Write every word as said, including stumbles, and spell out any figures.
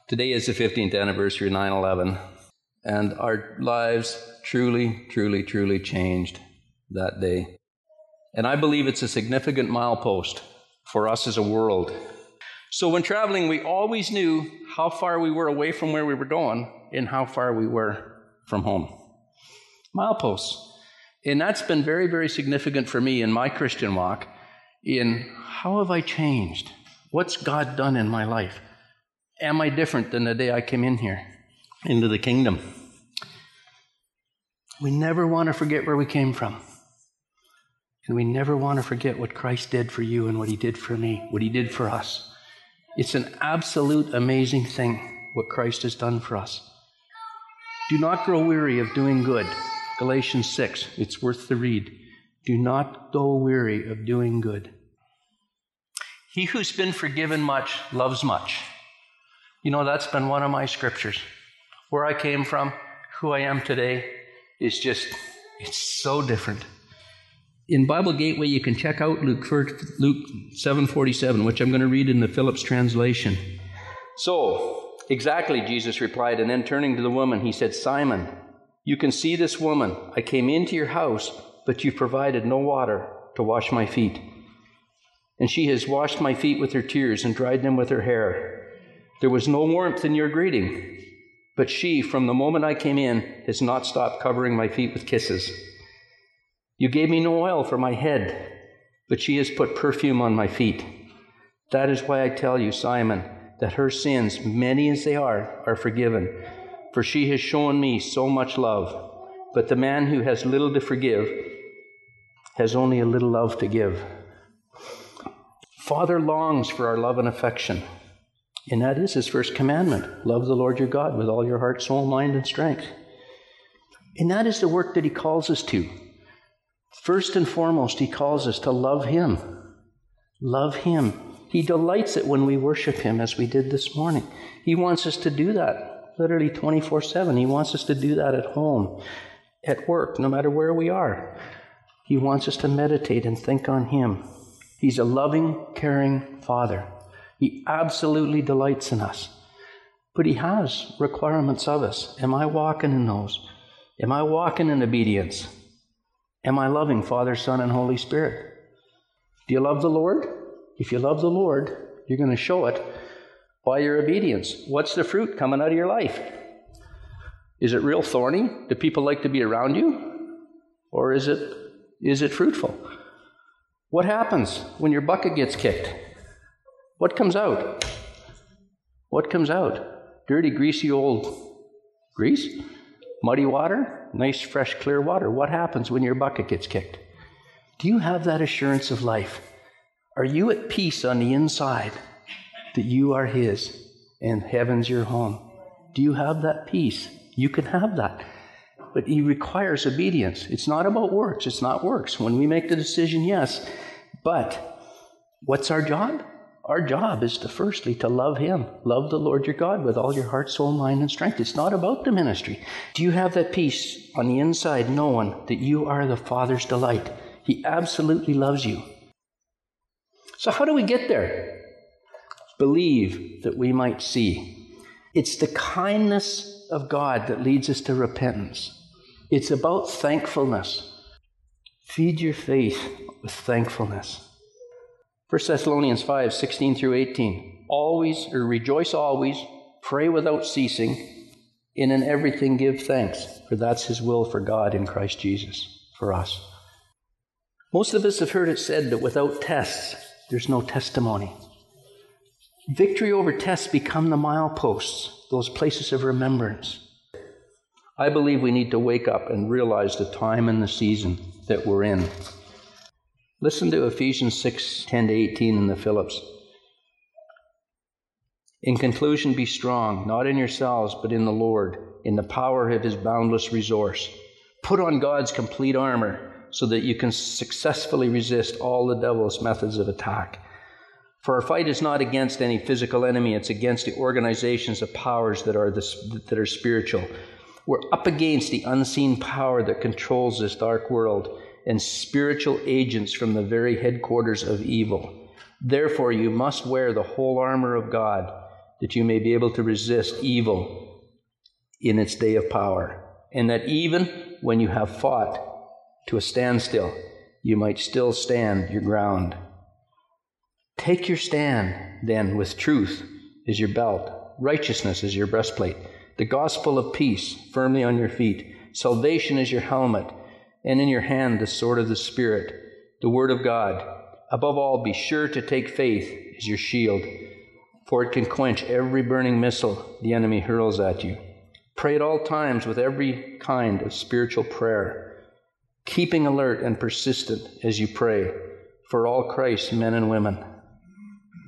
Today is the fifteenth anniversary of nine eleven, and our lives truly, truly, truly changed that day. And I believe it's a significant milepost for us as a world. So when traveling, we always knew how far we were away from where we were going and how far we were from home. Mileposts. And that's been very, very significant for me in my Christian walk in how have I changed? What's God done in my life? Am I different than the day I came in here, into the kingdom? We never want to forget where we came from. And we never want to forget what Christ did for you and what he did for me, what he did for us. It's an absolute amazing thing what Christ has done for us. Do not grow weary of doing good. Galatians six, it's worth the read. Do not grow weary of doing good. He who's been forgiven much loves much. You know, that's been one of my scriptures. Where I came from, who I am today, is just, it's so different. In Bible Gateway, you can check out Luke, Luke seven forty-seven, which I'm going to read in the Phillips translation. So, exactly, Jesus replied, and then turning to the woman, he said, Simon, you can see this woman. I came into your house, but you provided no water to wash my feet. And she has washed my feet with her tears and dried them with her hair. There was no warmth in your greeting, but she, from the moment I came in, has not stopped covering my feet with kisses. You gave me no oil for my head, but she has put perfume on my feet. That is why I tell you, Simon, that her sins, many as they are, are forgiven. For she has shown me so much love. But the man who has little to forgive has only a little love to give. Father longs for our love and affection. And that is his first commandment. Love the Lord your God with all your heart, soul, mind, and strength. And that is the work that he calls us to. First and foremost, he calls us to love him. Love him. He delights it when we worship him, as we did this morning. He wants us to do that literally twenty-four seven. He wants us to do that at home, at work, no matter where we are. He wants us to meditate and think on him. He's a loving, caring Father. He absolutely delights in us. But he has requirements of us. Am I walking in those? Am I walking in obedience? Am I loving Father, Son, and Holy Spirit? Do you love the Lord? If you love the Lord, you're going to show it by your obedience. What's the fruit coming out of your life? Is it real thorny? Do people like to be around you? Or is it, is it fruitful? What happens when your bucket gets kicked? What comes out? What comes out? Dirty, greasy old grease? Muddy water? Nice, fresh, clear water. What happens when your bucket gets kicked? Do you have that assurance of life? Are you at peace on the inside that you are his and heaven's your home? Do you have that peace? You can have that. But he requires obedience. It's not about works. It's not works. When we make the decision, yes. But what's our job? Our job is to firstly to love him. Love the Lord your God with all your heart, soul, mind, and strength. It's not about the ministry. Do you have that peace on the inside knowing that you are the Father's delight? He absolutely loves you. So how do we get there? Believe that we might see. It's the kindness of God that leads us to repentance. It's about thankfulness. Feed your faith with thankfulness. First Thessalonians five, sixteen through eighteen. Always, or rejoice always, pray without ceasing, and in everything give thanks, for that's his will for God in Christ Jesus, for us. Most of us have heard it said that without tests, there's no testimony. Victory over tests become the mileposts, those places of remembrance. I believe we need to wake up and realize the time and the season that we're in. Listen to Ephesians six, ten to eighteen in the Phillips. In conclusion, be strong, not in yourselves, but in the Lord, in the power of his boundless resource. Put on God's complete armor so that you can successfully resist all the devil's methods of attack. For our fight is not against any physical enemy, it's against the organizations of powers that are, the, that are spiritual. We're up against the unseen power that controls this dark world and spiritual agents from the very headquarters of evil. Therefore, you must wear the whole armor of God, that you may be able to resist evil in its day of power, and that even when you have fought to a standstill, you might still stand your ground. Take your stand, then, with truth as your belt, righteousness as your breastplate, the gospel of peace firmly on your feet, salvation as your helmet, and in your hand the sword of the Spirit, the word of God. Above all, be sure to take faith as your shield, for it can quench every burning missile the enemy hurls at you. Pray at all times with every kind of spiritual prayer, keeping alert and persistent as you pray for all Christ's men and women.